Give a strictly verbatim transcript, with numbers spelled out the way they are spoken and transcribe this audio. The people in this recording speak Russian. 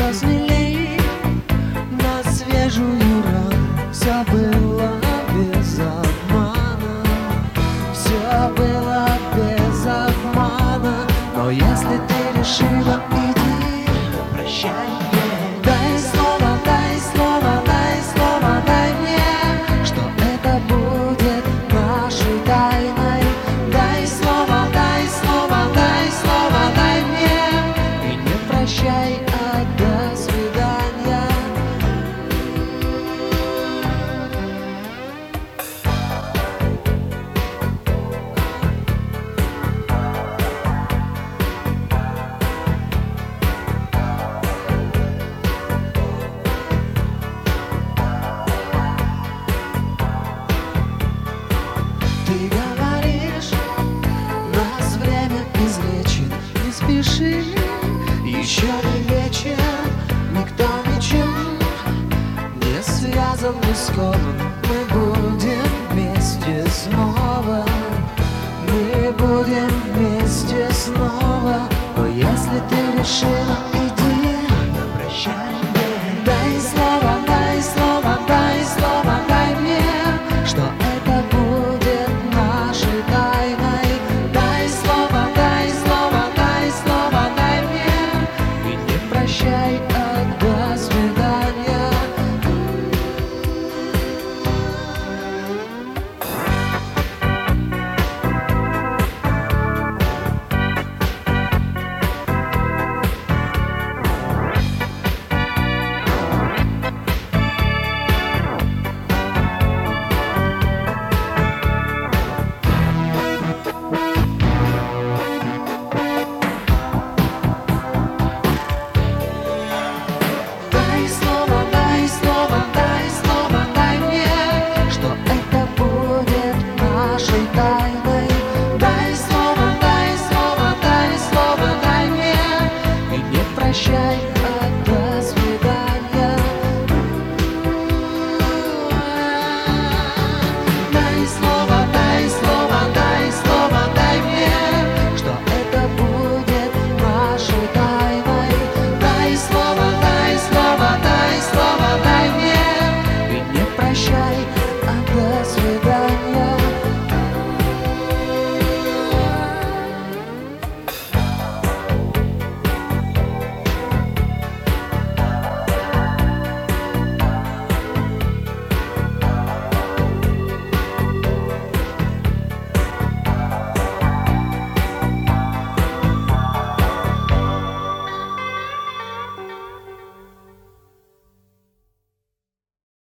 разлили на свежую рану. Все было без обмана, все было без обмана. Но если ты решила идти, прощай мне. Дай слово, дай слово, дай слово, дай мне, что это будет нашей тайной. Дай слово, дай слово, дай слово, дай мне. И не прощай, а до свидания. Ты говоришь, нас время излечит, не спеши, еще не вечер, никто ничем не связан, не скован.